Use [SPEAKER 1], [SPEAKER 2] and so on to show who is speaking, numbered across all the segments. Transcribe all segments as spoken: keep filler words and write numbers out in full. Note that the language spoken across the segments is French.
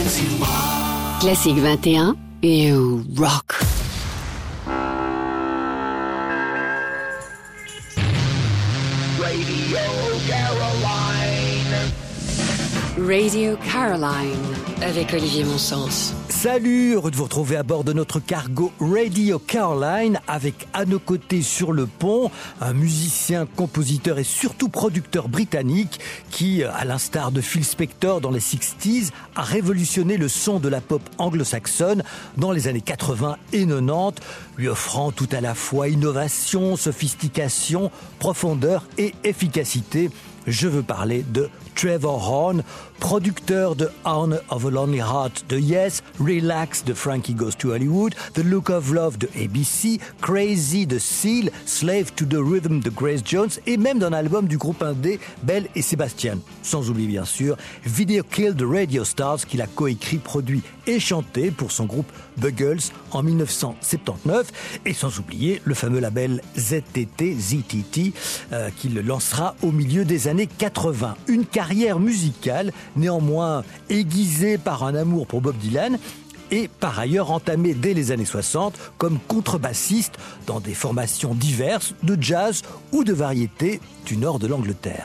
[SPEAKER 1] Classique vingt et un, you rock.
[SPEAKER 2] Radio Caroline.
[SPEAKER 1] Radio Caroline, avec Olivier Monsens.
[SPEAKER 3] Salut, heureux de vous retrouver à bord de notre cargo Radio Caroline avec à nos côtés sur le pont un musicien, compositeur et surtout producteur britannique qui, à l'instar de Phil Spector dans les sixties, a révolutionné le son de la pop anglo-saxonne dans les années quatre-vingts et quatre-vingt-dix, lui offrant tout à la fois innovation, sophistication, profondeur et efficacité. Je veux parler de Trevor Horn, producteur de Horn of a Lonely Heart de Yes, Relax de Frankie Goes to Hollywood, The Look of Love de A B C, Crazy de Seal, Slave to the Rhythm de Grace Jones et même d'un album du groupe indé Belle et Sébastien. Sans oublier bien sûr Video Kill de Radio Stars qu'il a coécrit, produit et chanté pour son groupe Buggles en dix-neuf cent soixante-dix-neuf et sans oublier le fameux label Z T T, Z T T euh, qu'il lancera au milieu des années quatre-vingts. Une carrière musicale néanmoins aiguisée par un amour pour Bob Dylan et par ailleurs entamée dès les années soixante comme contrebassiste dans des formations diverses de jazz ou de variété du nord de l'Angleterre.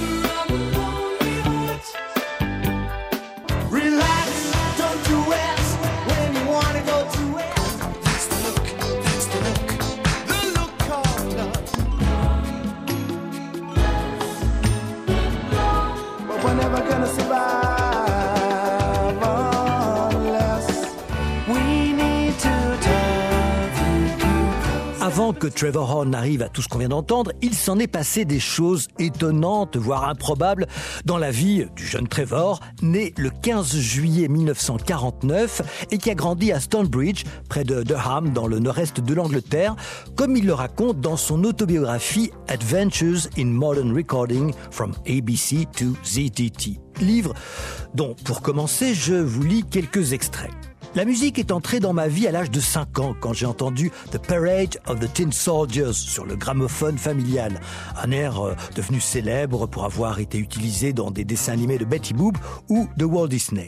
[SPEAKER 3] Avant que Trevor Horn n'arrive à tout ce qu'on vient d'entendre, il s'en est passé des choses étonnantes, voire improbables, dans la vie du jeune Trevor, né le quinze juillet mille neuf cent quarante-neuf et qui a grandi à Stonebridge, près de Durham, dans le nord-est de l'Angleterre, comme il le raconte dans son autobiographie Adventures in Modern Recording from A B C to Z T T. Livre dont, pour commencer, je vous lis quelques extraits. La musique est entrée dans ma vie à l'âge de cinq ans quand j'ai entendu The Parade of the Tin Soldiers sur le gramophone familial, un air euh, devenu célèbre pour avoir été utilisé dans des dessins animés de Betty Boop ou de Walt Disney.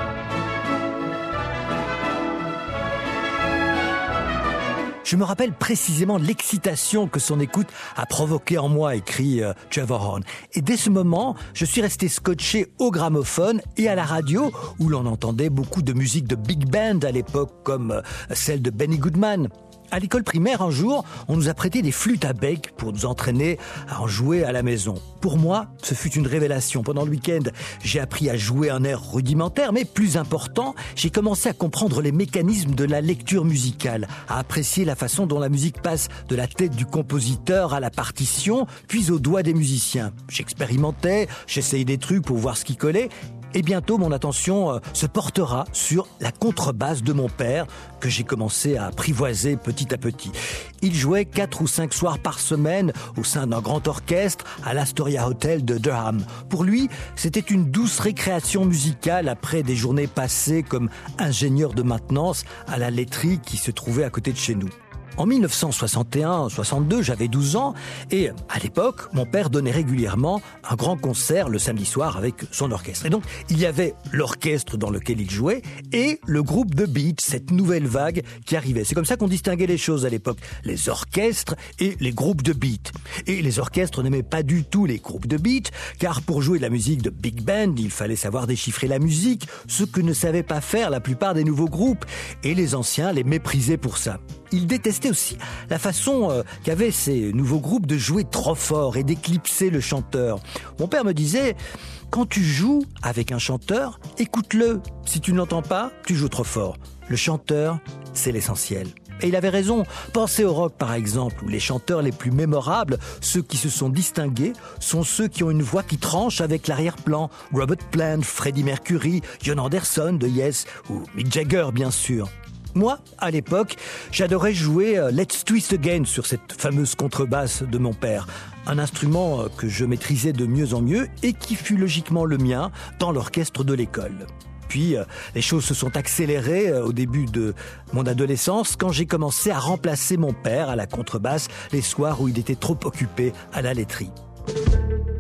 [SPEAKER 3] Je me rappelle précisément l'excitation que son écoute a provoqué en moi, écrit euh, Trevor Horn. Et dès ce moment, je suis resté scotché au gramophone et à la radio, où l'on entendait beaucoup de musique de big band à l'époque, comme euh, celle de Benny Goodman. À l'école primaire, un jour, on nous a prêté des flûtes à bec pour nous entraîner à en jouer à la maison. Pour moi, ce fut une révélation. Pendant le week-end, j'ai appris à jouer un air rudimentaire, mais plus important, j'ai commencé à comprendre les mécanismes de la lecture musicale, à apprécier la façon dont la musique passe de la tête du compositeur à la partition, puis aux doigts des musiciens. J'expérimentais, j'essayais des trucs pour voir ce qui collait, et bientôt, mon attention euh, se portera sur la contrebasse de mon père, que j'ai commencé à apprivoiser petit à petit. Il jouait quatre ou cinq soirs par semaine au sein d'un grand orchestre à l'Astoria Hotel de Durham. Pour lui, c'était une douce récréation musicale après des journées passées comme ingénieur de maintenance à la laiterie qui se trouvait à côté de chez nous. En mille neuf cent soixante et un soixante-deux, j'avais douze ans et à l'époque, mon père donnait régulièrement un grand concert le samedi soir avec son orchestre. Et donc, il y avait l'orchestre dans lequel il jouait et le groupe de beat, cette nouvelle vague qui arrivait. C'est comme ça qu'on distinguait les choses à l'époque, les orchestres et les groupes de beat. Et les orchestres n'aimaient pas du tout les groupes de beat, car pour jouer de la musique de big band, il fallait savoir déchiffrer la musique, ce que ne savaient pas faire la plupart des nouveaux groupes. Et les anciens les méprisaient pour ça. Ils détestaient aussi la façon euh, qu'avaient ces nouveaux groupes de jouer trop fort et d'éclipser le chanteur. Mon père me disait, quand tu joues avec un chanteur, écoute-le. Si tu ne l'entends pas, tu joues trop fort. Le chanteur, c'est l'essentiel. Et il avait raison. Pensez au rock par exemple, où les chanteurs les plus mémorables, ceux qui se sont distingués, sont ceux qui ont une voix qui tranche avec l'arrière-plan. Robert Plant, Freddie Mercury, Jon Anderson de Yes, ou Mick Jagger bien sûr. Moi, à l'époque, j'adorais jouer euh, Let's Twist Again sur cette fameuse contrebasse de mon père. Un instrument euh, que je maîtrisais de mieux en mieux et qui fut logiquement le mien dans l'orchestre de l'école. Puis, euh, les choses se sont accélérées euh, au début de mon adolescence quand j'ai commencé à remplacer mon père à la contrebasse les soirs où il était trop occupé à la laiterie.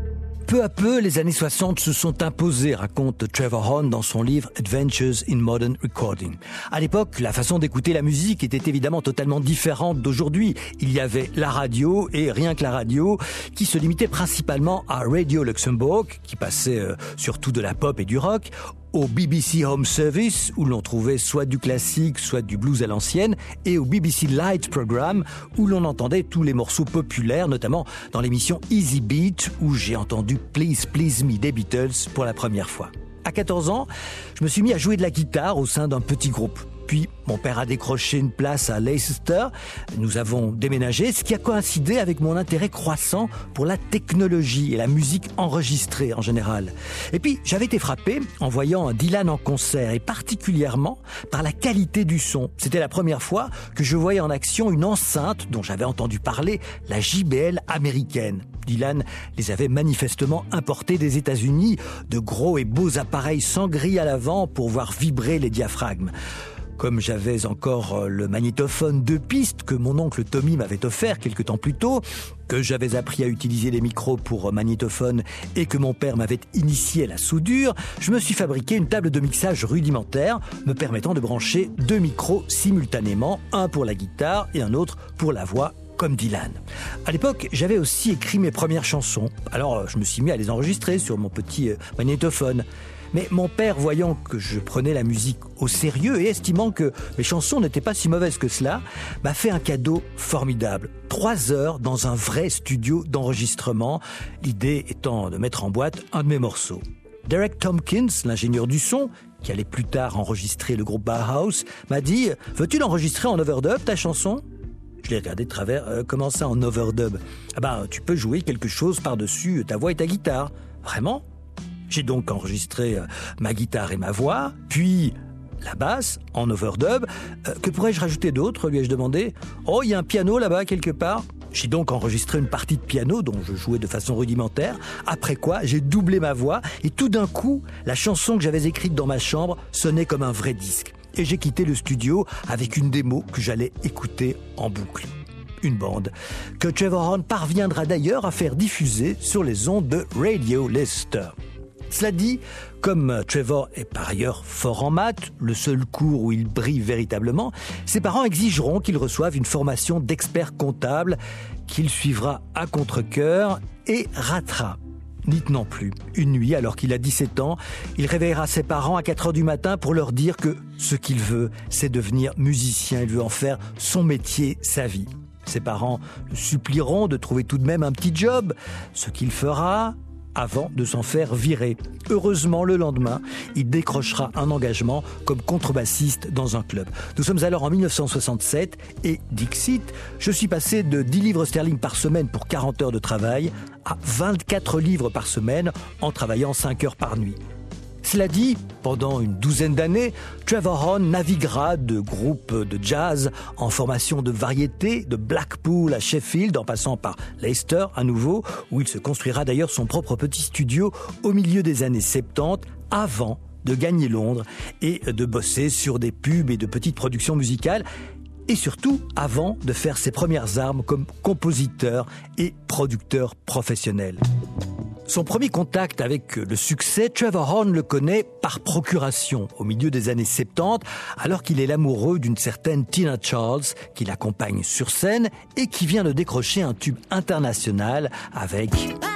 [SPEAKER 3] Peu à peu, les années soixante se sont imposées, raconte Trevor Horn dans son livre Adventures in Modern Recording. À l'époque, la façon d'écouter la musique était évidemment totalement différente d'aujourd'hui. Il y avait la radio, et rien que la radio, qui se limitait principalement à Radio Luxembourg, qui passait euh, surtout de la pop et du rock, au B B C Home Service, où l'on trouvait soit du classique, soit du blues à l'ancienne, et au B B C Light Programme, où l'on entendait tous les morceaux populaires, notamment dans l'émission Easy Beat, où j'ai entendu Please Please Me des Beatles pour la première fois. À quatorze ans, je me suis mis à jouer de la guitare au sein d'un petit groupe. Puis, mon père a décroché une place à Leicester. Nous avons déménagé, ce qui a coïncidé avec mon intérêt croissant pour la technologie et la musique enregistrée en général. Et puis, j'avais été frappé en voyant Dylan en concert, et particulièrement par la qualité du son. C'était la première fois que je voyais en action une enceinte dont j'avais entendu parler, la J B L américaine. Dylan les avait manifestement importés des États-Unis, de gros et beaux appareils sans grille à l'avant pour voir vibrer les diaphragmes. Comme j'avais encore le magnétophone deux pistes que mon oncle Tommy m'avait offert quelque temps plus tôt, que j'avais appris à utiliser les micros pour magnétophone et que mon père m'avait initié à la soudure, je me suis fabriqué une table de mixage rudimentaire me permettant de brancher deux micros simultanément, un pour la guitare et un autre pour la voix, comme Dylan. À l'époque, j'avais aussi écrit mes premières chansons, alors je me suis mis à les enregistrer sur mon petit magnétophone. Mais mon père, voyant que je prenais la musique au sérieux et estimant que mes chansons n'étaient pas si mauvaises que cela, m'a fait un cadeau formidable. Trois heures dans un vrai studio d'enregistrement, l'idée étant de mettre en boîte un de mes morceaux. Derek Tompkins, l'ingénieur du son, qui allait plus tard enregistrer le groupe Bauhaus, m'a dit « Veux-tu l'enregistrer en overdub, ta chanson ?» Je l'ai regardé de travers. Euh, comment ça en overdub ? Ah ben, tu peux jouer quelque chose par-dessus ta voix et ta guitare. Vraiment ? J'ai donc enregistré euh, ma guitare et ma voix, puis la basse en overdub. Euh, que pourrais-je rajouter d'autre ? Lui ai-je demandé. Oh, il y a un piano là-bas quelque part. J'ai donc enregistré une partie de piano dont je jouais de façon rudimentaire, après quoi j'ai doublé ma voix et tout d'un coup, la chanson que j'avais écrite dans ma chambre sonnait comme un vrai disque. Et j'ai quitté le studio avec une démo que j'allais écouter en boucle. Une bande que Trevor Horn parviendra d'ailleurs à faire diffuser sur les ondes de Radio Leicester. Cela dit, comme Trevor est par ailleurs fort en maths, le seul cours où il brille véritablement, ses parents exigeront qu'il reçoive une formation d'expert comptable qu'il suivra à contre-cœur et ratera. N'y tenant plus. Une nuit, alors qu'il a dix-sept ans, il réveillera ses parents à quatre heures du matin pour leur dire que ce qu'il veut, c'est devenir musicien. Il veut en faire son métier, sa vie. Ses parents le supplieront de trouver tout de même un petit job, ce qu'il fera avant de s'en faire virer. Heureusement, le lendemain, il décrochera un engagement comme contrebassiste dans un club. Nous sommes alors en dix-neuf cent soixante-sept et Dixit, je suis passé de dix livres sterling par semaine pour quarante heures de travail à vingt-quatre livres par semaine en travaillant cinq heures par nuit. Cela dit, pendant une douzaine d'années, Trevor Horn naviguera de groupes de jazz en formation de variété, de Blackpool à Sheffield, en passant par Leicester à nouveau, où il se construira d'ailleurs son propre petit studio au milieu des années soixante-dix, avant de gagner Londres et de bosser sur des pubs et de petites productions musicales, et surtout avant de faire ses premières armes comme compositeur et producteur professionnel. Son premier contact avec le succès, Trevor Horn le connaît par procuration au milieu des années soixante-dix, alors qu'il est l'amoureux d'une certaine Tina Charles qui l'accompagne sur scène et qui vient de décrocher un tube international avec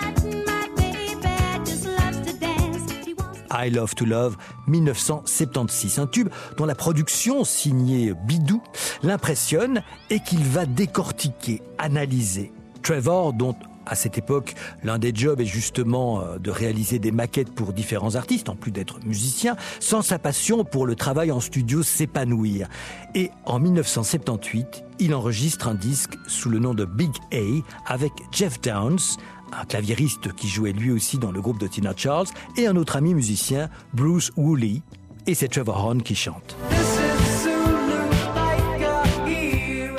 [SPEAKER 3] I Love to Love dix-neuf cent soixante-seize, un tube dont la production signée Bidou l'impressionne et qu'il va décortiquer, analyser. Trevor, dont à cette époque, l'un des jobs est justement de réaliser des maquettes pour différents artistes, en plus d'être musicien, sans sa passion pour le travail en studio s'épanouir. Et en dix-neuf cent soixante-dix-huit, il enregistre un disque sous le nom de Big A avec Jeff Downes, un claviériste qui jouait lui aussi dans le groupe de Tina Charles, et un autre ami musicien, Bruce Woolley. Et c'est Trevor Horn qui chante.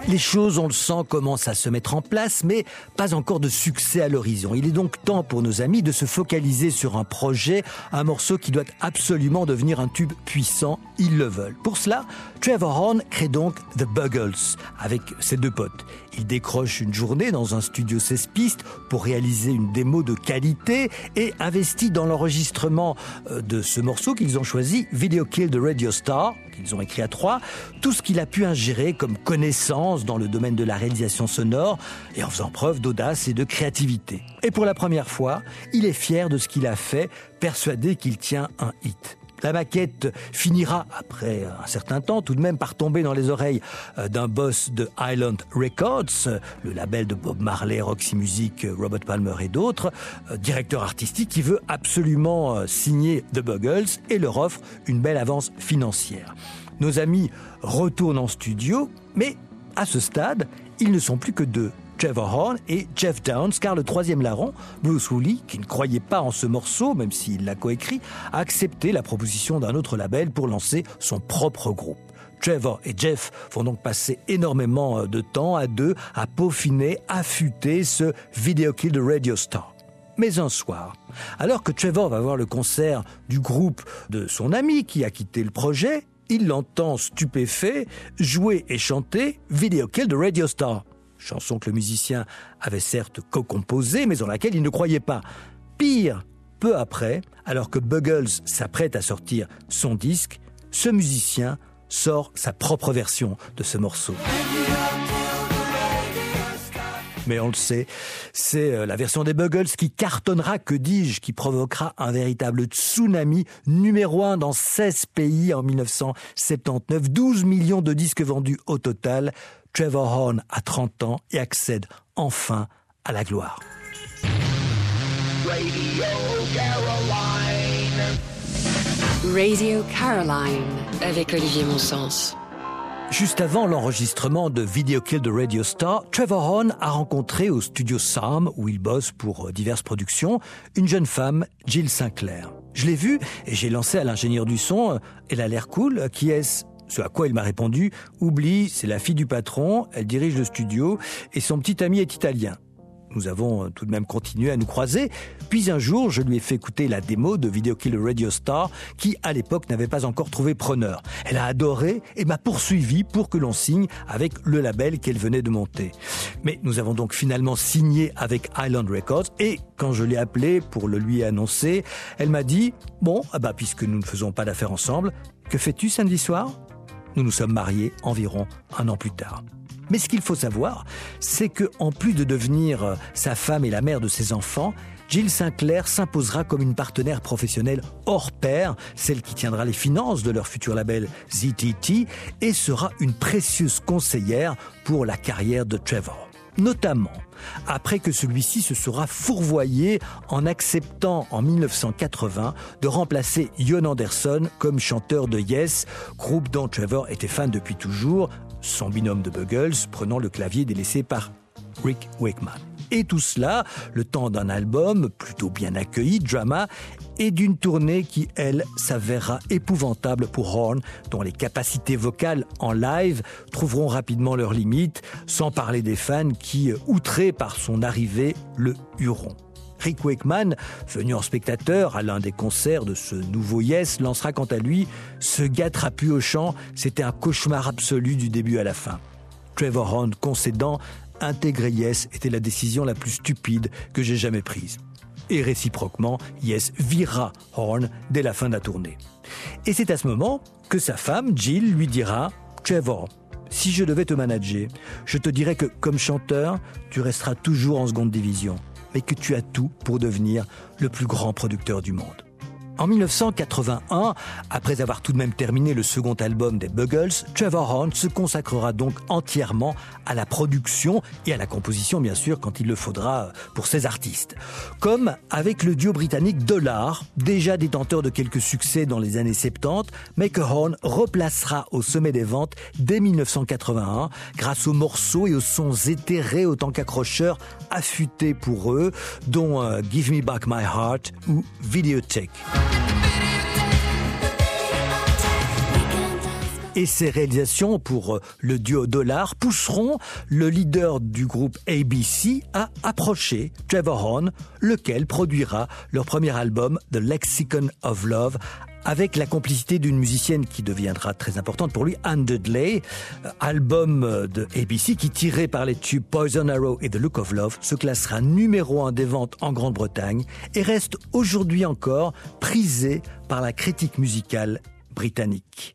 [SPEAKER 3] Les choses, on le sent, commencent à se mettre en place, mais pas encore de succès à l'horizon. Il est donc temps pour nos amis de se focaliser sur un projet, un morceau qui doit absolument devenir un tube puissant. Ils le veulent. Pour cela, Trevor Horn crée donc The Buggles avec ses deux potes. Il décroche une journée dans un studio seize pistes pour réaliser une démo de qualité et investit dans l'enregistrement de ce morceau qu'ils ont choisi, Video Killed the Radio Star, qu'ils ont écrit à trois, tout ce qu'il a pu ingérer comme connaissance dans le domaine de la réalisation sonore et en faisant preuve d'audace et de créativité. Et pour la première fois, il est fier de ce qu'il a fait, persuadé qu'il tient un hit. La maquette finira, après un certain temps, tout de même par tomber dans les oreilles d'un boss de Island Records, le label de Bob Marley, Roxy Music, Robert Palmer et d'autres, directeur artistique qui veut absolument signer The Buggles et leur offre une belle avance financière. Nos amis retournent en studio, mais à ce stade, ils ne sont plus que deux. Trevor Horn et Geoff Downes, car le troisième larron, Bruce Woolley, qui ne croyait pas en ce morceau, même s'il l'a coécrit, a accepté la proposition d'un autre label pour lancer son propre groupe. Trevor et Geoff vont donc passer énormément de temps à deux à peaufiner, affûter ce Video Killed the Radio Star. Mais un soir, alors que Trevor va voir le concert du groupe de son ami qui a quitté le projet, il l'entend stupéfait jouer et chanter Video Killed the Radio Star. Chanson que le musicien avait certes co-composée, mais en laquelle il ne croyait pas. Pire, peu après, alors que Buggles s'apprête à sortir son disque, ce musicien sort sa propre version de ce morceau. Mais on le sait, c'est la version des Buggles qui cartonnera, que dis-je, qui provoquera un véritable tsunami numéro un dans seize pays en dix-neuf cent soixante-dix-neuf, douze millions de disques vendus au total. Trevor Horn a trente ans et accède enfin à la gloire.
[SPEAKER 1] Radio Caroline. Radio Caroline avec Olivier Monsens.
[SPEAKER 3] Juste avant l'enregistrement de Video Killed the Radio Star, Trevor Horn a rencontré au studio Sound, où il bosse pour diverses productions, une jeune femme, Jill Sinclair. Je l'ai vue et j'ai lancé à l'ingénieur du son « Elle a l'air cool, qui est-ce ?» Ce à quoi il m'a répondu « Oublie, c'est la fille du patron, elle dirige le studio et son petit ami est italien. » Nous avons tout de même continué à nous croiser, puis un jour, je lui ai fait écouter la démo de Video Killed the Radio Star qui, à l'époque, n'avait pas encore trouvé preneur. Elle a adoré et m'a poursuivi pour que l'on signe avec le label qu'elle venait de monter. Mais nous avons donc finalement signé avec Island Records et quand je l'ai appelée pour le lui annoncer, elle m'a dit « Bon, ah bah, puisque nous ne faisons pas d'affaires ensemble, que fais-tu samedi soir ?» Nous nous sommes mariés environ un an plus tard. Mais ce qu'il faut savoir, c'est que, en plus de devenir sa femme et la mère de ses enfants, Jill Sinclair s'imposera comme une partenaire professionnelle hors pair, celle qui tiendra les finances de leur futur label Z T T et sera une précieuse conseillère pour la carrière de Trevor. Notamment après que celui-ci se sera fourvoyé en acceptant en dix-neuf cent quatre-vingts de remplacer Ian Anderson comme chanteur de Yes, groupe dont Trevor était fan depuis toujours, son binôme de Buggles prenant le clavier délaissé par Rick Wakeman. Et tout cela, le temps d'un album plutôt bien accueilli, Drama, et d'une tournée qui, elle, s'avérera épouvantable pour Horn, dont les capacités vocales en live trouveront rapidement leurs limites, sans parler des fans qui, outrés par son arrivée, le hureront. Rick Wakeman, venu en spectateur à l'un des concerts de ce nouveau Yes, lancera quant à lui « Ce gars trapu au chant, c'était un cauchemar absolu du début à la fin ». Trevor Horn concédant « Intégrer Yes était la décision la plus stupide que j'ai jamais prise ». Et réciproquement, Yes vira Horn dès la fin de la tournée. Et c'est à ce moment que sa femme, Jill, lui dira « Trevor, si je devais te manager, je te dirais que, comme chanteur, tu resteras toujours en seconde division, mais que tu as tout pour devenir le plus grand producteur du monde. » En dix-neuf cent quatre-vingt-un, après avoir tout de même terminé le second album des Buggles, Trevor Horn se consacrera donc entièrement à la production et à la composition, bien sûr, quand il le faudra pour ses artistes. Comme avec le duo britannique Dollar, déjà détenteur de quelques succès dans les années soixante-dix, mais que Horn replacera au sommet des ventes dès dix-neuf cent quatre-vingt-un, grâce aux morceaux et aux sons éthérés autant qu'accrocheurs, affûtés pour eux, dont euh, Give Me Back My Heart ou Videotheque. et ses réalisations pour le duo Dollar pousseront le leader du groupe A B C à approcher Trevor Horn, lequel produira leur premier album The Lexicon of Love, avec la complicité d'une musicienne qui deviendra très importante pour lui, Anne Dudley. Album de A B C qui, tiré par les tubes Poison Arrow et The Look of Love, se classera numéro un des ventes en Grande-Bretagne et reste aujourd'hui encore prisé par la critique musicale britannique.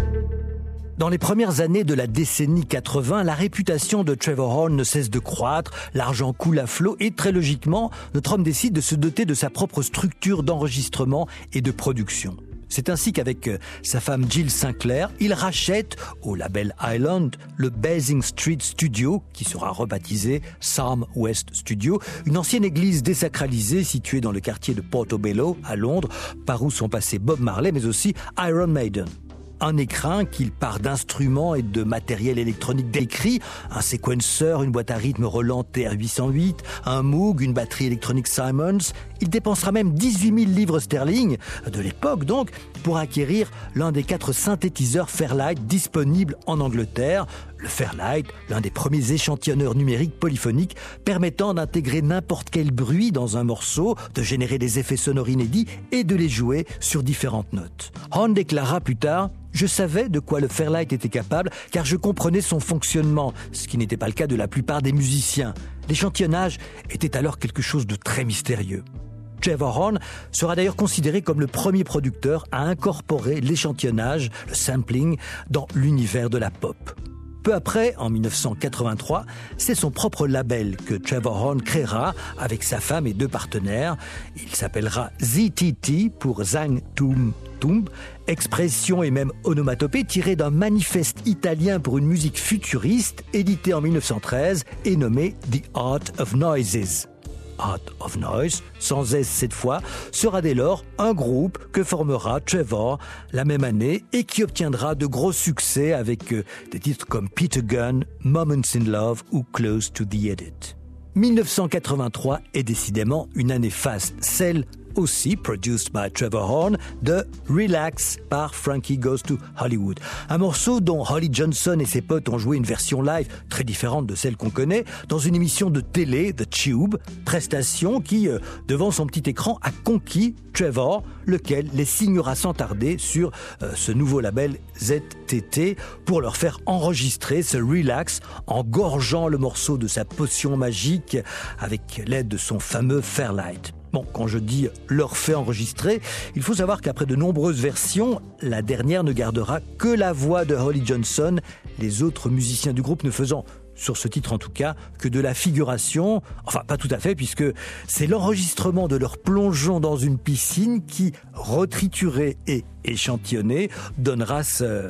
[SPEAKER 3] Dans les premières années de la décennie quatre-vingts, la réputation de Trevor Horn ne cesse de croître, l'argent coule à flot et très logiquement, notre homme décide de se doter de sa propre structure d'enregistrement et de production. C'est ainsi qu'avec sa femme Jill Sinclair, il rachète au label Island le Basing Street Studio, qui sera rebaptisé Psalm West Studio, une ancienne église désacralisée située dans le quartier de Portobello à Londres, par où sont passés Bob Marley mais aussi Iron Maiden. Un écrin qu'il part d'instruments et de matériel électronique décrit, un séquenceur, une boîte à rythme Roland T R huit cent huit, un Moog, une batterie électronique Simmons. Il dépensera même dix-huit mille livres sterling, de l'époque donc, pour acquérir l'un des quatre synthétiseurs Fairlight disponibles en Angleterre. Le Fairlight, l'un des premiers échantillonneurs numériques polyphoniques permettant d'intégrer n'importe quel bruit dans un morceau, de générer des effets sonores inédits et de les jouer sur différentes notes. Horn déclara plus tard: « Je savais de quoi le Fairlight était capable car je comprenais son fonctionnement, ce qui n'était pas le cas de la plupart des musiciens. L'échantillonnage était alors quelque chose de très mystérieux. » Trevor Horn sera d'ailleurs considéré comme le premier producteur à incorporer l'échantillonnage, le sampling, dans l'univers de la pop. Peu après, en dix-neuf cent quatre-vingt-trois, c'est son propre label que Trevor Horn créera avec sa femme et deux partenaires. Il s'appellera Z T T pour Zang Tum Tum, expression et même onomatopée tirée d'un manifeste italien pour une musique futuriste édité en dix-neuf cent treize et nommé The Art of Noises. Art of Noise, sans S cette fois, sera dès lors un groupe que formera Trevor la même année et qui obtiendra de gros succès avec euh, des titres comme Peter Gunn, Moments in Love ou Close to the Edit. dix-neuf cent quatre-vingt-trois est décidément une année faste, celle aussi produced by Trevor Horn, de Relax par Frankie Goes to Hollywood. Un morceau dont Holly Johnson et ses potes ont joué une version live très différente de celle qu'on connaît dans une émission de télé, The Tube, prestation qui, euh, devant son petit écran, a conquis Trevor, lequel les signera sans tarder sur euh, ce nouveau label Z T T pour leur faire enregistrer ce Relax en gorgeant le morceau de sa potion magique avec l'aide de son fameux Fairlight. Bon, quand je dis leur fait enregistrer, il faut savoir qu'après de nombreuses versions, la dernière ne gardera que la voix de Holly Johnson, les autres musiciens du groupe ne faisant, sur ce titre en tout cas, que de la figuration. Enfin, pas tout à fait, puisque c'est l'enregistrement de leur plongeon dans une piscine qui, retrituré et échantillonné, donnera ce...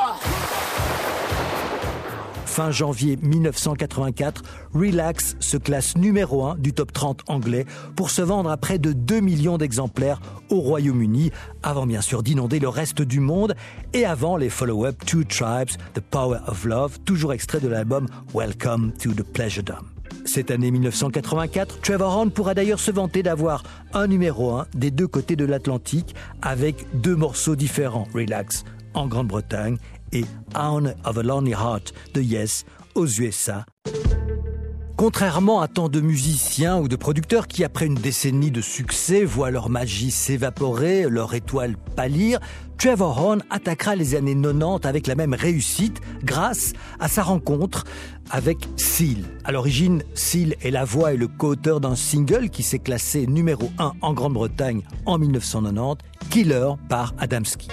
[SPEAKER 3] Fin janvier dix-neuf cent quatre-vingt-quatre, Relax se classe numéro un du top trente anglais pour se vendre à près de deux millions d'exemplaires au Royaume-Uni, avant bien sûr d'inonder le reste du monde et avant les follow-up Two Tribes, The Power of Love, toujours extrait de l'album Welcome to the Pleasure Dome. Cette année dix-neuf cent quatre-vingt-quatre, Trevor Horn pourra d'ailleurs se vanter d'avoir un numéro un des deux côtés de l'Atlantique avec deux morceaux différents, Relax en Grande-Bretagne et Hound of a Lonely Heart de Yes aux U S A. Contrairement à tant de musiciens ou de producteurs qui, après une décennie de succès, voient leur magie s'évaporer, leur étoile pâlir, Trevor Horn attaquera les années quatre-vingt-dix avec la même réussite grâce à sa rencontre avec Seal. À l'origine, Seal est la voix et le co-auteur d'un single qui s'est classé numéro un en Grande-Bretagne en dix-neuf cent quatre-vingt-dix, Killer par Adamski.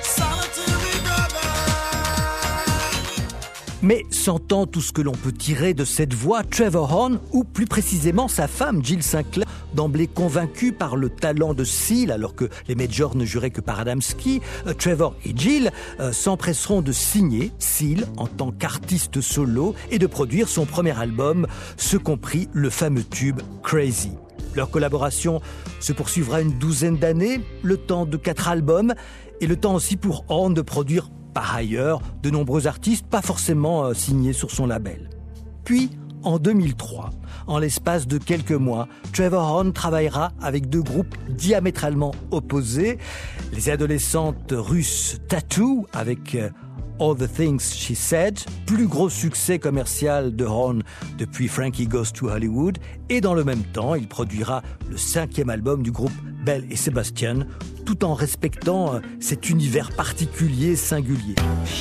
[SPEAKER 3] Mais sentant tout ce que l'on peut tirer de cette voix, Trevor Horn, ou plus précisément sa femme Jill Sinclair, d'emblée convaincue par le talent de Seal, alors que les majors ne juraient que par Adamski, euh, Trevor et Jill euh, s'empresseront de signer Seal en tant qu'artiste solo et de produire son premier album, ce compris le fameux tube Crazy. Leur collaboration se poursuivra une douzaine d'années, le temps de quatre albums, et le temps aussi pour Horn de produire par ailleurs de nombreux artistes pas forcément euh, signés sur son label. Puis, en deux mille trois, en l'espace de quelques mois, Trevor Horn travaillera avec deux groupes diamétralement opposés. Les adolescentes russes Tattoo avec euh, All the Things She Said, plus gros succès commercial de Horn depuis Frankie Goes to Hollywood, et dans le même temps, il produira le cinquième album du groupe Belle et Sebastian, tout en respectant cet univers particulier, singulier.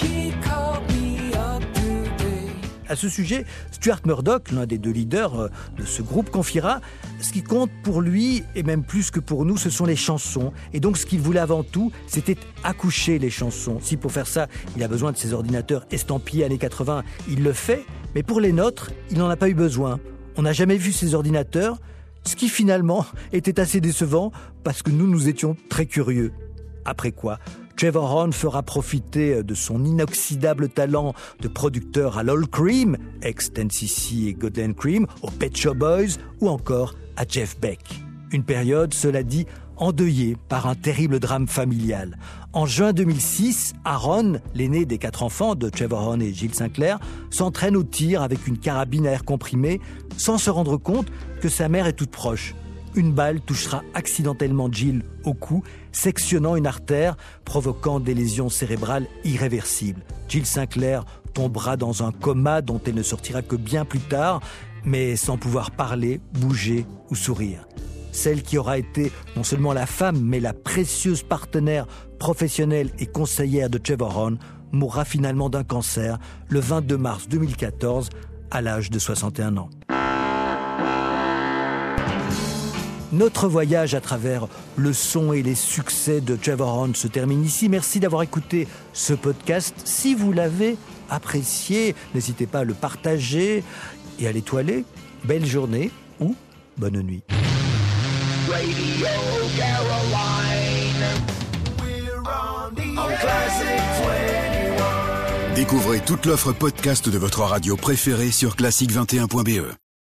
[SPEAKER 3] À ce sujet, Stuart Murdoch, l'un des deux leaders de ce groupe, confiera « Ce qui compte pour lui, et même plus que pour nous, ce sont les chansons. Et donc ce qu'il voulait avant tout, c'était accoucher les chansons. Si pour faire ça, il a besoin de ses ordinateurs estampillés années quatre-vingts, il le fait. Mais pour les nôtres, il n'en a pas eu besoin. On n'a jamais vu ces ordinateurs, ce qui finalement était assez décevant parce que nous, nous étions très curieux. Après quoi, Trevor Horn fera profiter de son inoxydable talent de producteur à Lol Creme, ex-ten C C et Godland Creme, aux Pet Shop Boys ou encore à Jeff Beck. Une période, cela dit, endeuillée par un terrible drame familial. En juin deux mille six, Aaron, l'aîné des quatre enfants de Trevor Horn et Jill Sinclair, s'entraîne au tir avec une carabine à air comprimé sans se rendre compte que sa mère est toute proche. Une balle touchera accidentellement Jill au cou, sectionnant une artère, provoquant des lésions cérébrales irréversibles. Jill Sinclair tombera dans un coma dont elle ne sortira que bien plus tard, mais sans pouvoir parler, bouger ou sourire. Celle qui aura été non seulement la femme, mais la précieuse partenaire professionnelle et conseillère de Trevor Horn, mourra finalement d'un cancer le vingt-deux mars deux mille quatorze, à l'âge de soixante et un ans. Notre voyage à travers le son et les succès de Trevor Horn se termine ici. Merci d'avoir écouté ce podcast. Si vous l'avez apprécié, n'hésitez pas à le partager et à l'étoiler. Belle journée ou bonne nuit. Radio Caroline. We're on the Classic vingt et un.
[SPEAKER 2] Découvrez toute l'offre podcast de votre radio préférée sur classique vingt et un point b e.